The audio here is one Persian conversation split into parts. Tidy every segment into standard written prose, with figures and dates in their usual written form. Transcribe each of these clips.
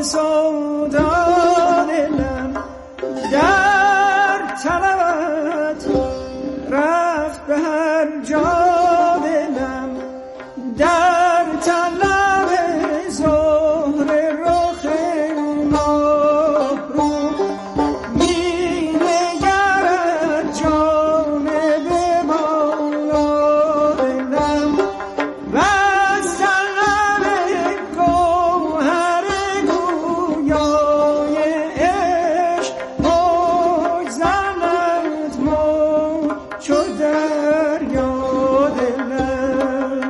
سودا دلم در طلبت رفت به هر جا دلم در طلب زهر رخ ماه رو می نگرد جانب بالا دلم و از طلب گوهر گویای عشق بگذرد موج چو دریا دلم.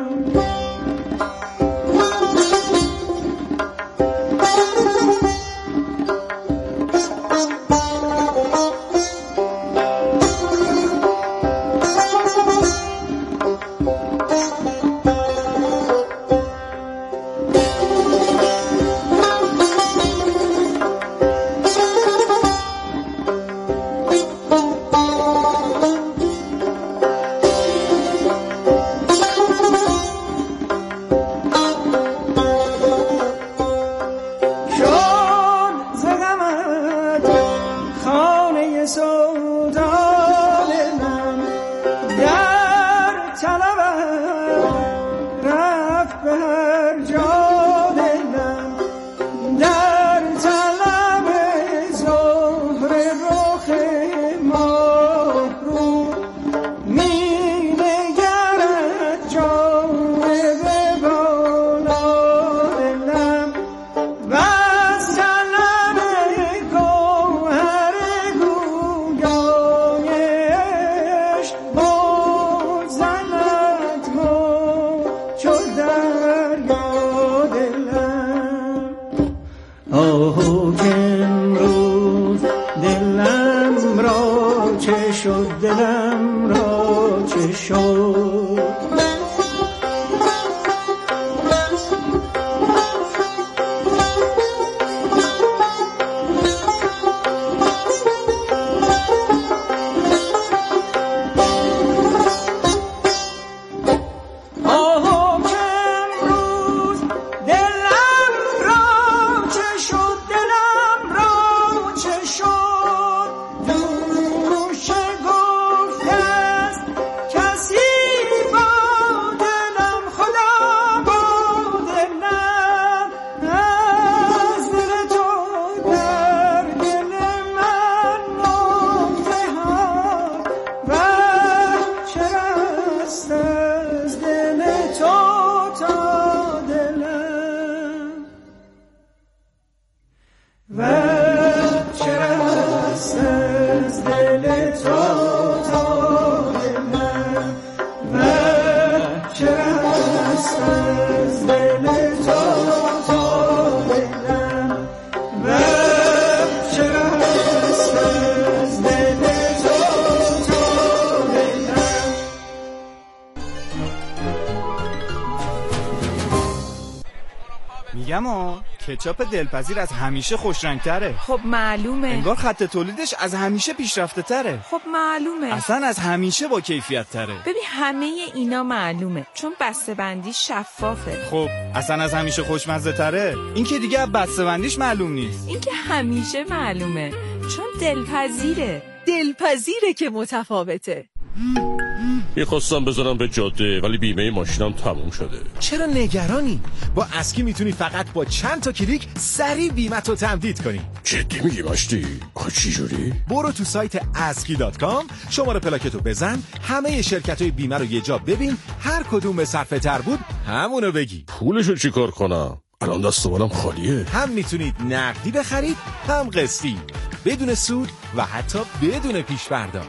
دلم را چه شد کچاپ دلپذیر از همیشه خوشرنگ‌تره. خب معلومه. انگار خط تولیدش از همیشه پیشرفته تره. خب معلومه. اصلا از همیشه با کیفیت تره. ببین همه اینا معلومه چون بسته‌بندی شفافه. خب اصلا از همیشه خوشمزه تره. این که دیگه بسته‌بندیش معلوم نیست. این که همیشه معلومه چون دلپذیره. دلپذیره که متفاوته. میخواستم بذارم به جاده ولی بیمه ماشینم تموم شده. چرا نگرانی؟ با اسکی میتونی فقط با چند تا کلیک سریع بیمه‌تو تمدید کنی. جدی میگی مشتی؟ آخه چی جوری؟ برو تو سایت aski.com، شماره پلاکتو بزن، همه شرکت‌های بیمه رو یه جا ببین، هر کدوم به صرفه تر بود همونو بگی. پولشو چیکار کنم؟ الان دست بالم خالیه. هم میتونید نقدی بخرید، هم قسطی، بدون سود و حتی بدون پیش پرداخت.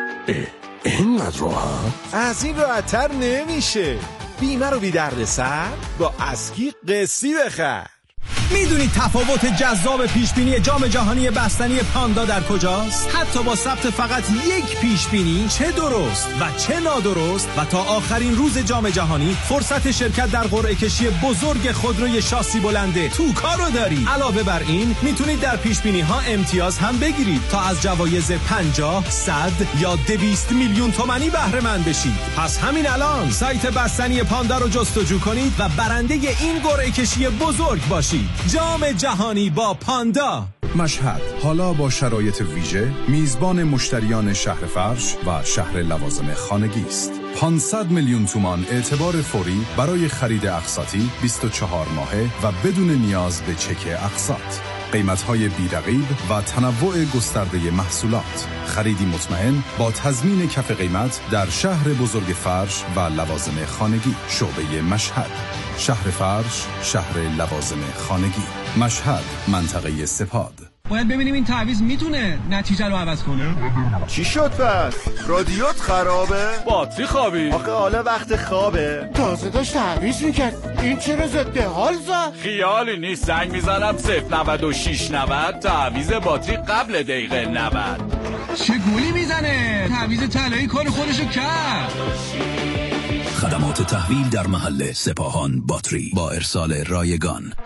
اینقدر راحت؟ از این راحت‌تر نمیشه. بیمه رو بی دردسر با اسکی قسطی بخر. میدونید تفاوت جذاب پیشبینی جام جهانی بستنی پاندا در کجاست؟ حتی با ثبت فقط یک پیشبینی چه درست و چه نادرست و تا آخرین روز جام جهانی فرصت شرکت در قرعه کشی بزرگ خودروی شاسی بلنده توکا رو داری. علاوه بر این میتونید در پیشبینی ها امتیاز هم بگیرید تا از جوایز 50 100 یا 200 میلیون تومانی بهره مند بشید. پس همین الان سایت بستنی پاندا رو جستجو کنید و برنده این قرعه کشی بزرگ باشید. جام جهانی با پاندا. مشهد حالا با شرایط ویژه میزبان مشتریان شهر فرش و شهر لوازم خانگی است. 500 میلیون تومان اعتبار فوری برای خرید اقساطی 24 ماهه و بدون نیاز به چک اقساط. قیمت‌های بی‌رقیب و تنوع گسترده محصولات. خریدی مطمئن با تضمین کف قیمت در شهر بزرگ فرش و لوازم خانگی. شعبه مشهد، شهر فرش، شهر لوازم خانگی. مشهد، منطقه سپاد. باید ببینیم این تعویض میتونه نتیجه رو عوض کنه. چی شد پس؟ رادیوت خرابه؟ باتری خوابی؟ آخه حالا وقت خوابه. تازه داشت تعویض میکرد، این چرا ضد حال زد؟ خیالی نیست، زنگ میزنم 09690 تعویض باتری قبل دقیقه 90. چه گولی میزنه؟ تعویض طلایی کار خودشو کرد. خدمات تحویل در محل سپاهان باتری با ارسال رایگان. 95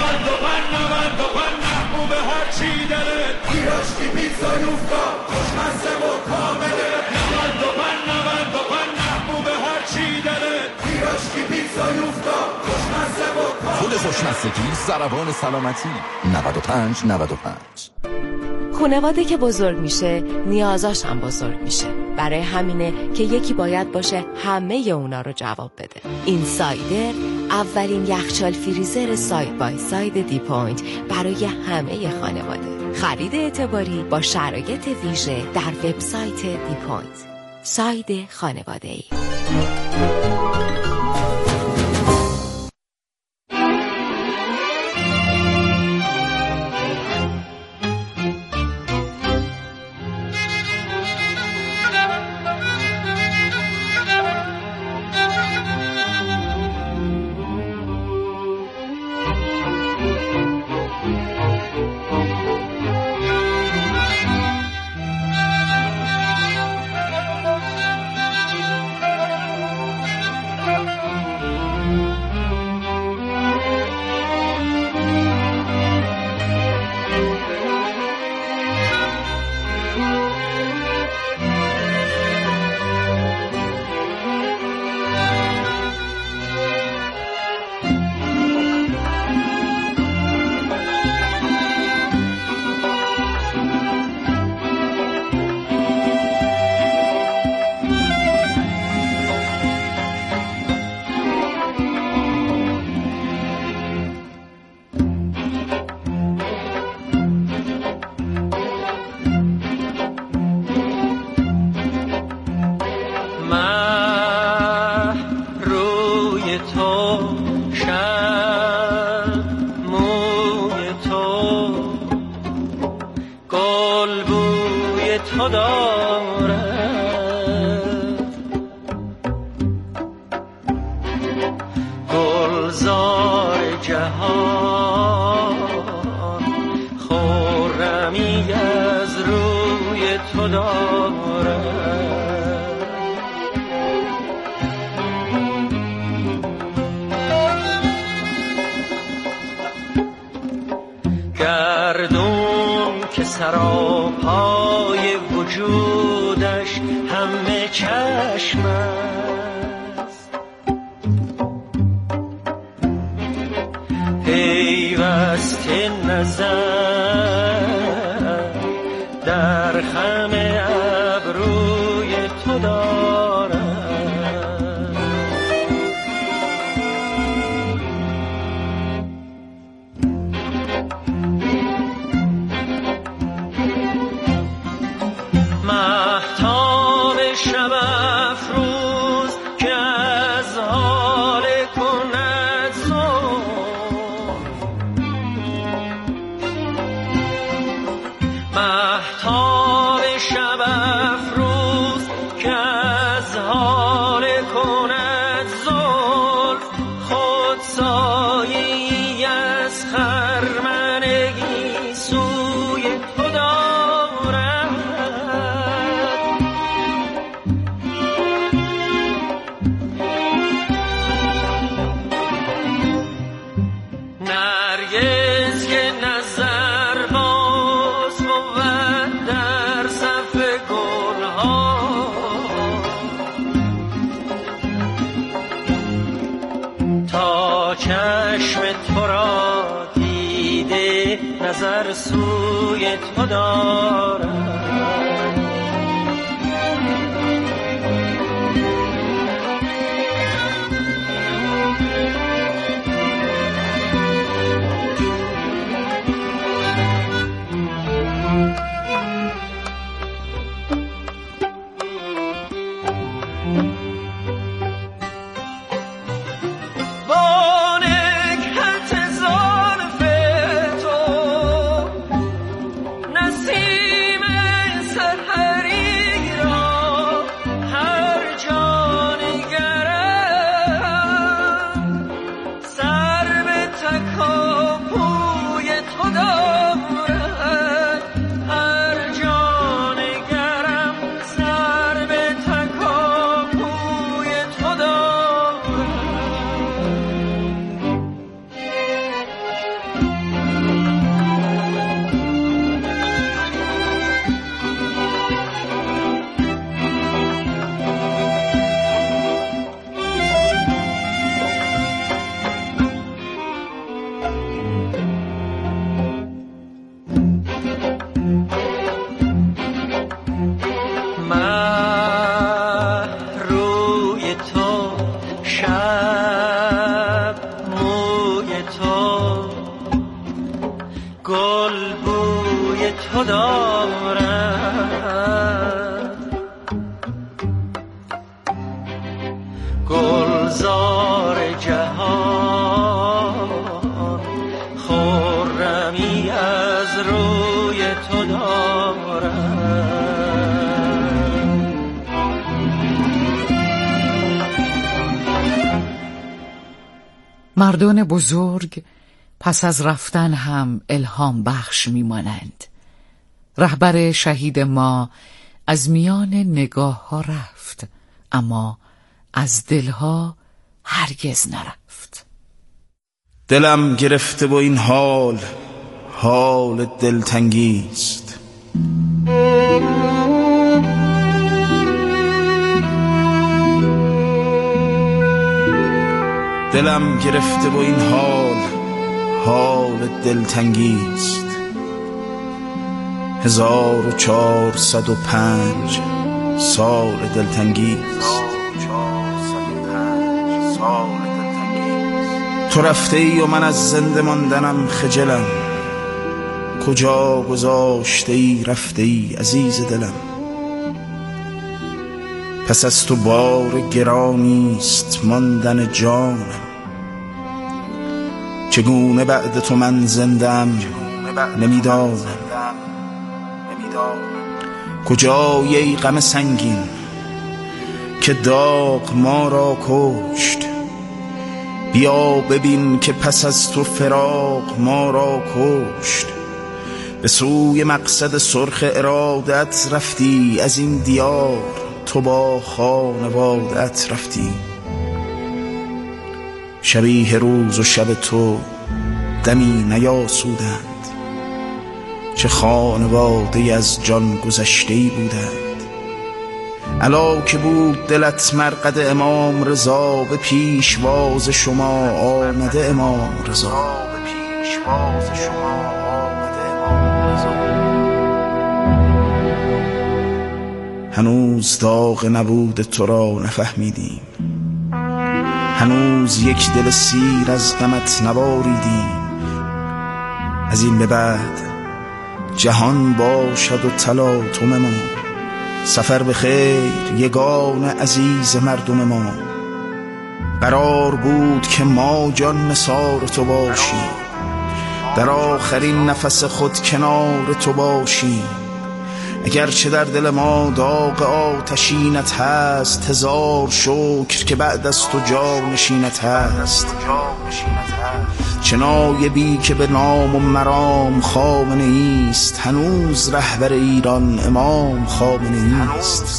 محبوب هر چی داره، پیراشکی پیتزا یوفتا خوشمزه و کامله. 95 محبوب هر چی داره، پیراشکی پیتزا یوفتا خوشمزه و کامله. خود خوشمزگی ضربان سلامتی. 95. خانواده که بزرگ میشه نیازاش هم بزرگ میشه. برای همینه که یکی باید باشه همه اونا رو جواب بده. این سایدر اولین یخچال فریزر ساید بای ساید دی پوینت برای همه خانواده. خرید اعتباری با شرایط ویژه در وبسایت دی پوینت. ساید خانواده‌ای. سراپای وجودش همه چشم است، پیوسته نظر در خم ابروی تو دارم. مهتاب شب افروز که از حال کند مهتاب نظر سوی تو دارم. گلزار جهان خرمی از روی تو دارم. مردان بزرگ پس از رفتن هم الهام بخش میمانند. رهبر شهید ما از میان نگاه ها رفت، اما از دلها هرگز نرفت. دلم گرفته و این حال دلتنگیست. دلم گرفته و این حال دلتنگیست. 1405 سال دلتنگیست. تو رفته ای و من از زنده ماندنم خجلم. کجا گذاشته ای رفته ای عزیز دلم. پس از تو بار گرانیست ماندن جانم. چگونه بعد تو من زندم نمیدانم. کجای ای غم سنگین که داغ ما را کشت. بیا ببین که پس از تو فراق ما را کشت. به سوی مقصد سرخ ارادت رفتی. از این دیار تو با خانوادت رفتی. شبیه روز و شب تو دمی نیاسودند. چه خانواده از جان گذشته‌ای بودند. علا که بود دلت مرقد امام رضا. به پیشواز شما آمده امام رضا. هنوز داغ نبود تو را نفهمیدیم. هنوز یک دل سیر از غمت نباریدیم. از این به بعد جهان باشد و تلاطم ما. سفر به خیر یگان عزیز مردم ما. قرار بود که ما جان نثار تو باشیم. در آخرین نفس خود کنار تو باشیم. اگرچه در دل ما داغ آتشینت هست. هزار شکر که بعد از تو جانشینت هست. چه نایبی که به نام و مرام خامنه ایست. هنوز رهبر ایران امام خامنه ایست.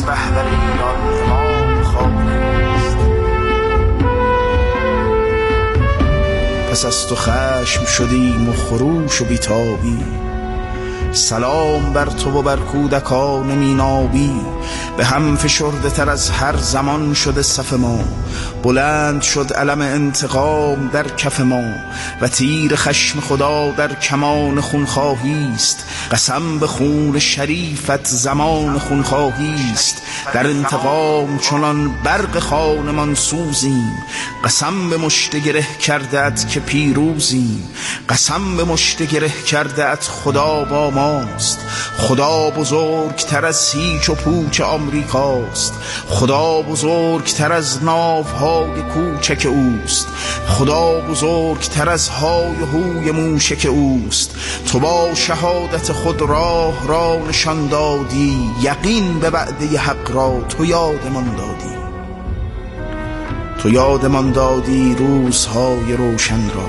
پس از تو خشم شدیم و خروش و بیتابی. سلام بر تو و بر کودکان مینابی، به هم فشرده تر از هر زمان شده صف ما. بلند شد علم انتقام در کف ما و تیر خشم خدا در کمان خونخواهی است. قسم به خون شریفت زمان خونخواهی است. در انتقام چنان برق خانمان سوزیم. قسم به مشت گره کردت که پیروزیم. قسم به مشت گره کردت خدا با ماست. خدا بزرگتر از هیچ و پوچ آمریکاست. خدا بزرگتر از ناوهای کوچک اوست. خدا بزرگتر از های هوی موشک اوست. تو با شهادت خود راه را نشان دادی، یقین به وعده حق را تو یادمان دادی. تو یادمان دادی روزهای روشن را،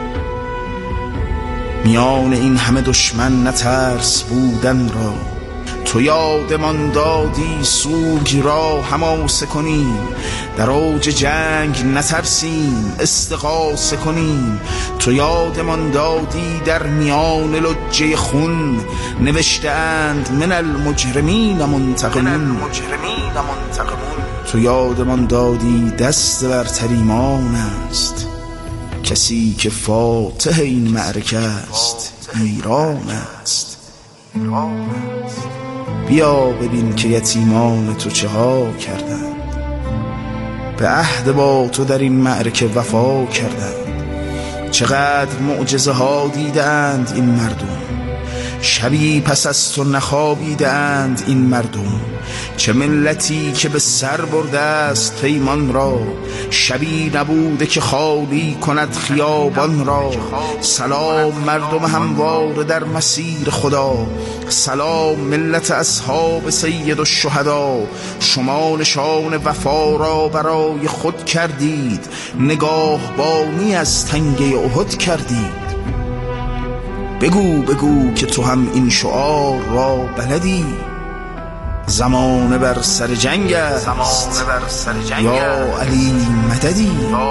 میان این همه دشمن نترس بودن را. تو یادمان دادی سوگ را حماسه کنیم، در اوج جنگ نترسیم استغاثه کنیم. تو یادمان دادی در میان لجه خون نوشته اند من المجرمین منتقمون. تو یادمان دادی دست برتر ایمان است، کسی که فاتح این معرکه است ایران است. بیا ببین که یتیمان تو چه ها کردند، به عهد با تو در این معرکه وفا کردند. چقدر معجزه ها دیدند این مردم، شبی پس از تو نخوابیدند این مردم. چه ملتی که به سر برده است پیمان را، شبی نبوده که خالی کند خیابان را. سلام مردم هموار در مسیر خدا، سلام ملت اصحاب سید الشهدا. شما نشان وفا را برای خود کردید، نگاهبانی از تنگه احد کردید. بگو بگو که تو هم این شعار را بلدی، زمانه بر سر جنگ است، یا علی مددی.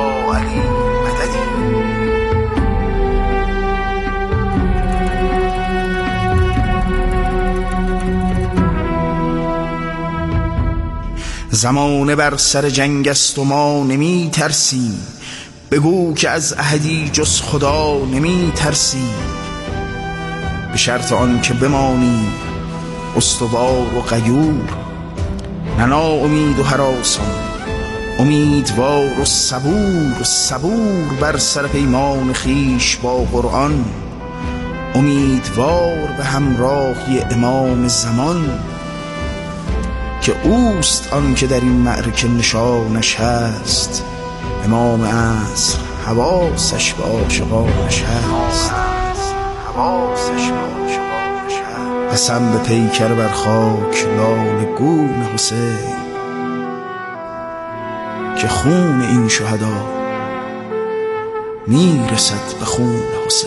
زمانه بر سر جنگ است و ما نمی ترسیم. بگو که از احدی جز خدا نمی ترسیم، به شرط آن که بمانیم استوار و غیور، نه ناامید و هراسان، امیدوار و صبور. صبور بر سر پیمان خیش با قرآن، امیدوار به همراهی امام زمان، که اوست آن که در این معرکه نشانش هست. امام عصر حواسش به عاشقانش هست. قسم به پیکر بر خاک لاله گون حسین، که خون این شهدا میرسد به خون حسین.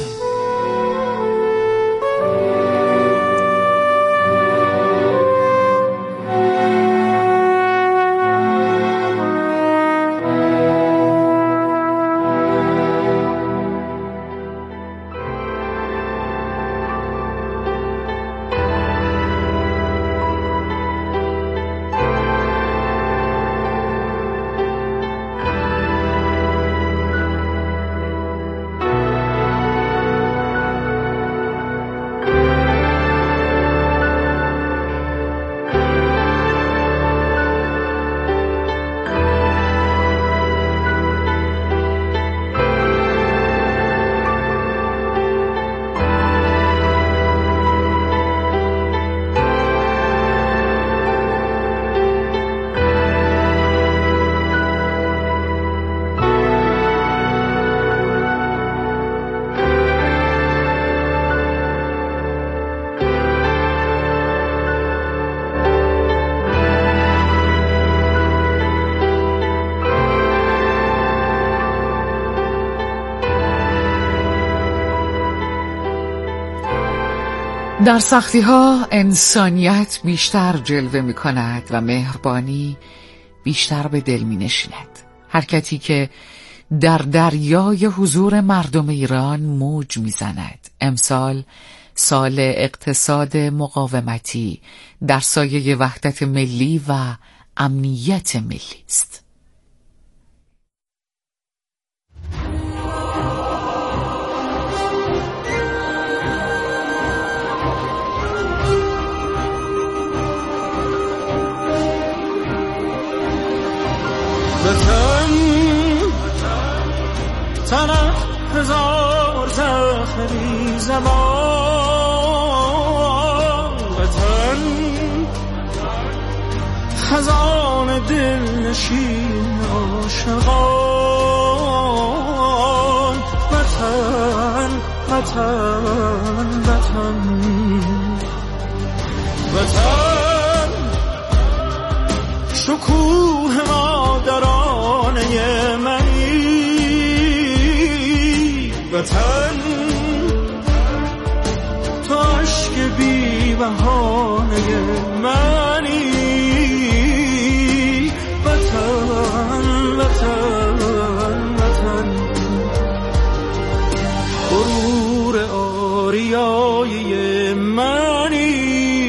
در سختی ها انسانیت بیشتر جلوه می کند و مهربانی بیشتر به دل می نشیند. حرکتی که در دریای حضور مردم ایران موج می زند. امسال سال اقتصاد مقاومتی در سایه وحدت ملی و امنیت ملی است. تنت هزار زخم بی زمان، وطن خزان دل نشین عاشقان، وطن وطن وطن وطن شکوه مادرانه منی، وطن تو عشق بی بهانه منی، وطن وطن وطن غرور آریایی منی،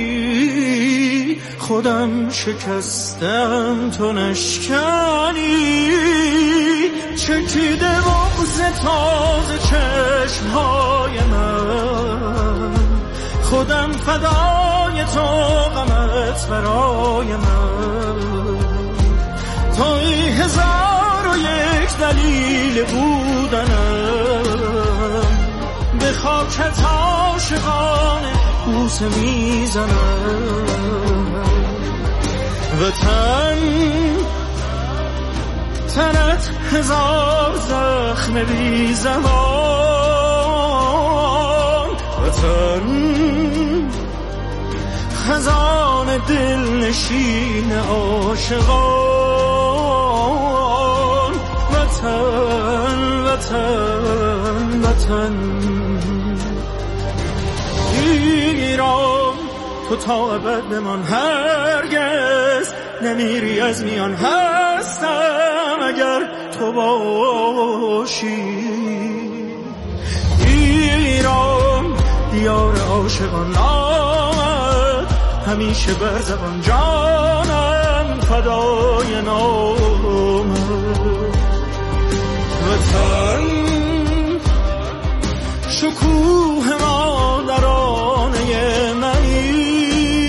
خودم شکستم تو نشکنی، چکیده بغض تازه چشمهای من، خودم فدای تو غمت برای من، توی 1001 دلیل بودنم، به خاکت عاشقانه بوسه میزنم، وطن تنت هزار زخم بی زمان، وطن خزان دل نشین عاشقان، وطن وطن وطن ایران تو تا ابد بمان، هرگز نمیری از میان، هستم اگر تو باشی، ایران دیار عاشقان آمد همیشه بر زبان، جانم فدای نامت، وطن شکوه مادرانه منی،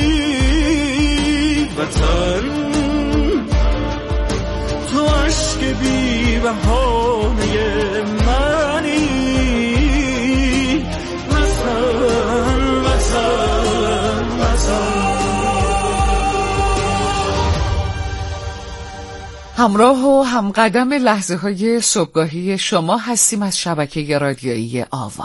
وطن تو عشق بی بهانه منی، وطن وطن وطن. همراه و همقدم لحظه های صبحگاهی شما هستیم از شبکه رادیویی آوا.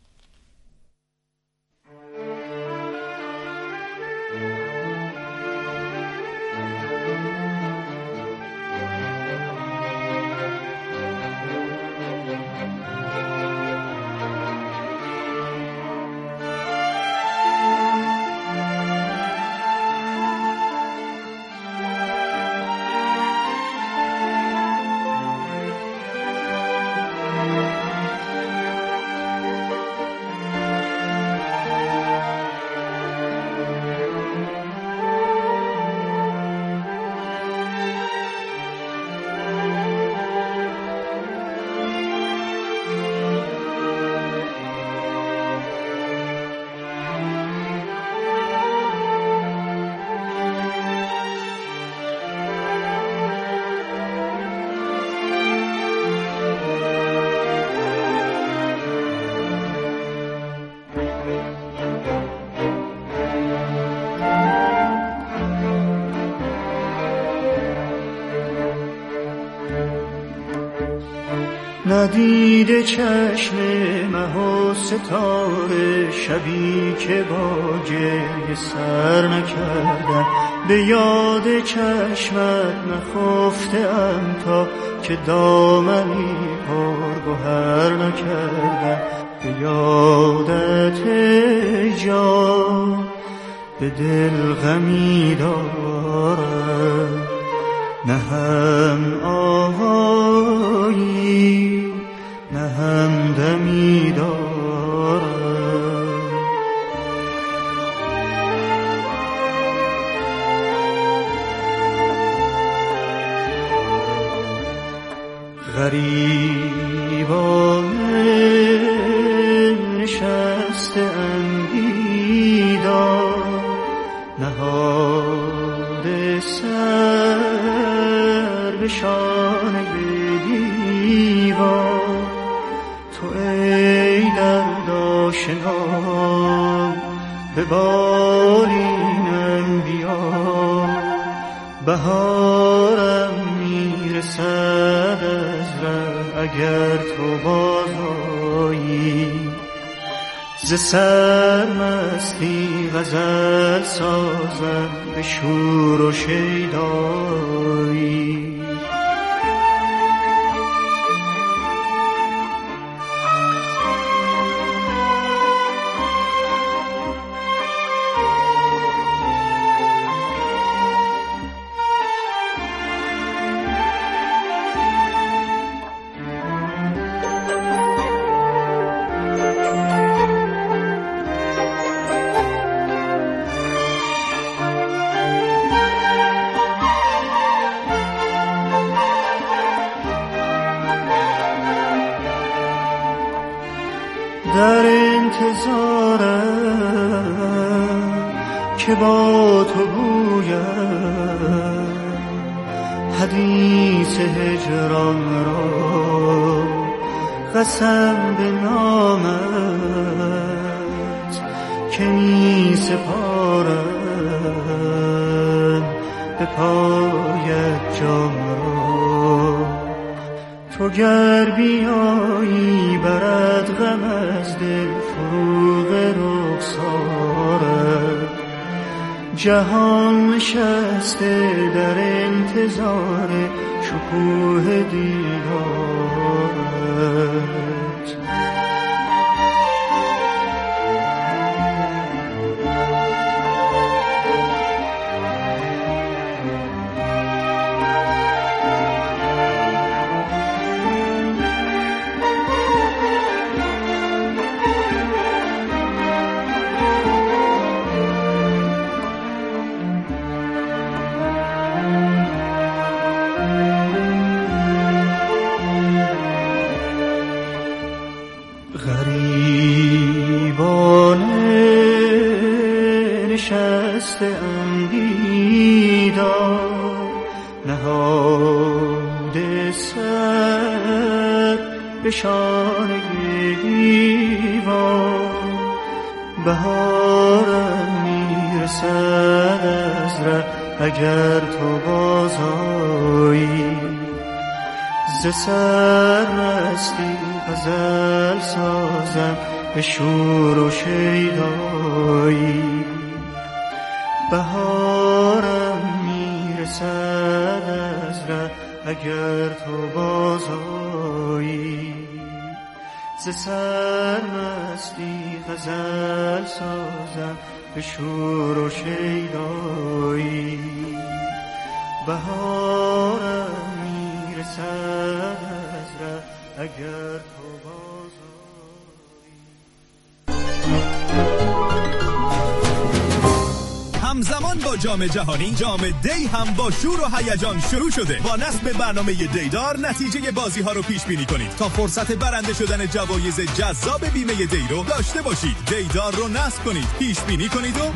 ندیده چشم مه و ستاره، شبی که با گریه سر نکردم، به یاد چشمت نخفتم تا که دامنی پرگوهر نکردم، به یادت جان به دل غمی دارم، نه هم آهایی نه هم دمی دارم، غریبانه نشسته اندیدار نهاده سر به شانه دیوار تو ای درد آشنا به بالینم بیا بهارم میرسد از ره اگر تو بازایی ز سرمستی غزل سازم به شور و شیدایی در انتظارم که با تو گویم حدیث هجران را قسم به نامت که می سپارم به پایت جام را تو گر بیایی برد غم از دل فروغ رخسارت جهان نشسته در انتظار شکوه دیدارت نشسته اندیدار نهاده سر به شانه دیوار بهارم میرسد از ره اگر تو بازایی ز سرمستی غزل سازم به شور و شیدایی بهارم میرسد از ره اگر تو بازایی ز سرمستی غزل سازم به شور و شیدایی بهارم میرسد از ره اگر تو همزمان با جام جهانی جام دی هم با شور و هیجان شروع شده. با نصب برنامه دیدار نتیجه بازی ها رو پیش بینی کنید تا فرصت برنده شدن جوایز جذاب بیمه دی رو داشته باشید. دیدار رو نصب کنید، پیش بینی کنید و